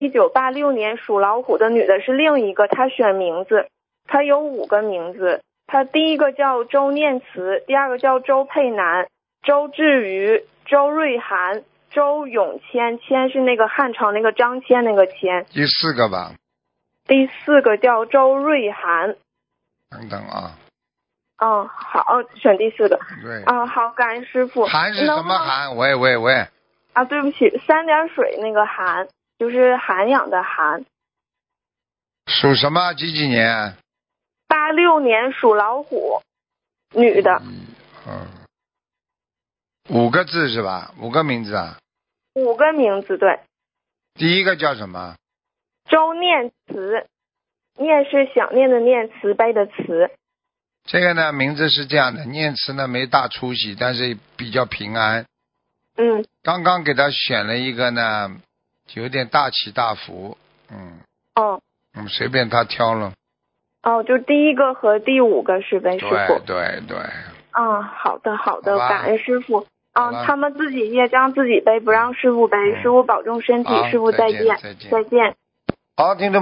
1986年属老虎的女的是另一个，她选名字，她有5个名字，她第一个叫周念慈，第二个叫周佩南，周志瑜，周瑞涵，周永谦，谦是那个汉朝那个张骞那个谦。 第4个吧。 第4个叫周瑞涵。 等等啊。 好，选第4个。 对。 好，感恩师傅。 涵是什么涵？喂。 对不起，3点水那个涵，就是涵养的涵。 属什么？几年 ？86年属老虎，女的。 5个字是吧？5个名字啊 ？5个名字，对。 第一个叫什么？ 周念慈，念是想念的念，慈悲的慈。 这个呢，名字是这样的，念慈呢没大出息，但是比较平安。刚刚给他选了一个呢，有点大起大伏。随便他挑了。 就第一个和第5个是呗，师傅。 对。 好的，感恩师傅。他们自己业障自己背，不让师傅背。师傅保重身体，师傅再见。 好，听众